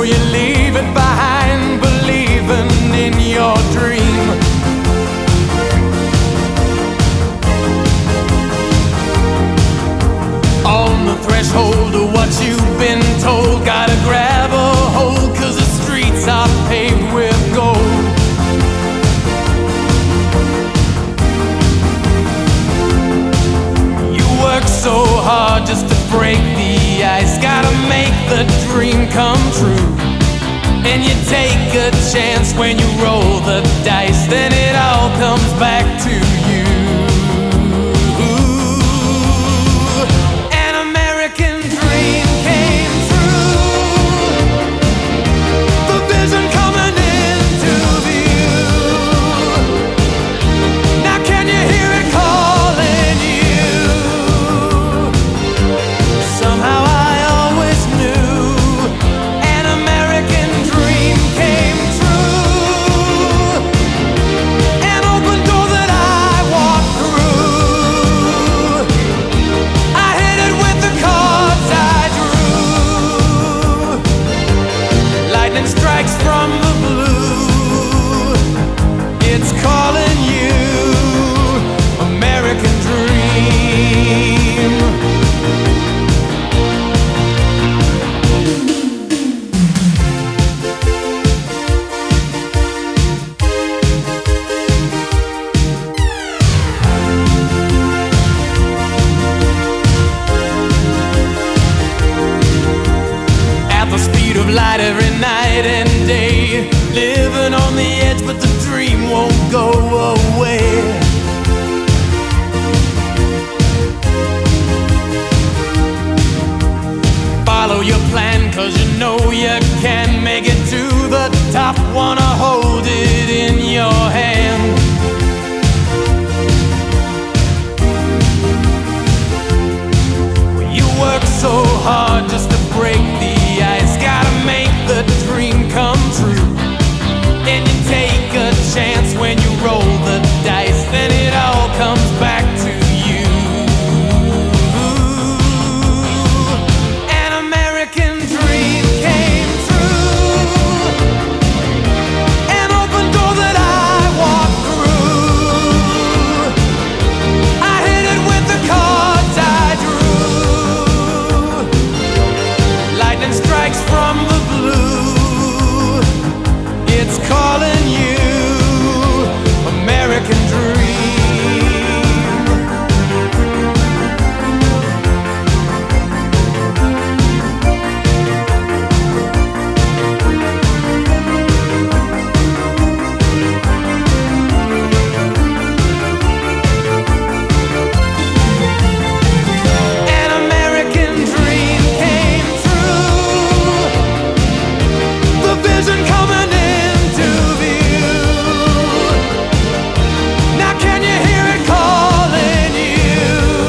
you leave it behind, believing in your dream. On the threshold of what you've been told, gotta grab a hold, 'cause the streets are paved with gold. You work so hard just to break the ice, gotta make the dream come true. And you take a chance when you roll the dice, then it all comes back to you. An American dream came true, the vision coming into view. Now can you hear it calling you? Somehow I always knew an American dream came true, an open door that I walked through. I hit it with the cards I drew. Lightning strikes from the blue, it's calling you, American dream. At the speed of light every night and day, living on the edge but the dream won't go away. Follow your plan, 'cause you know you can make it to the top. Wanna hold it in your hand. You work so hard just to break the ice, gotta make the dream come true. And you take a chance when you roll the dice, then it all comes back to you. An American dream came true, an open door that I walked through. I hit it with the cards I drew. Lightning strikes from the blue, it's calling you, American dream. An American dream came true, the vision coming into view. Now can you hear it calling you?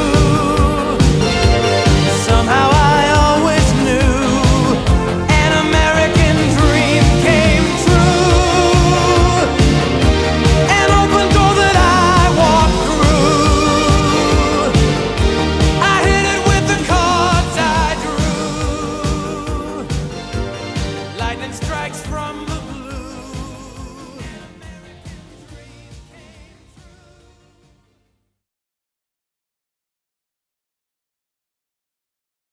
Somehow I always knew an American dream came true, an open door that I walked through. I hit it with the cards I drew. Lightning strikes from the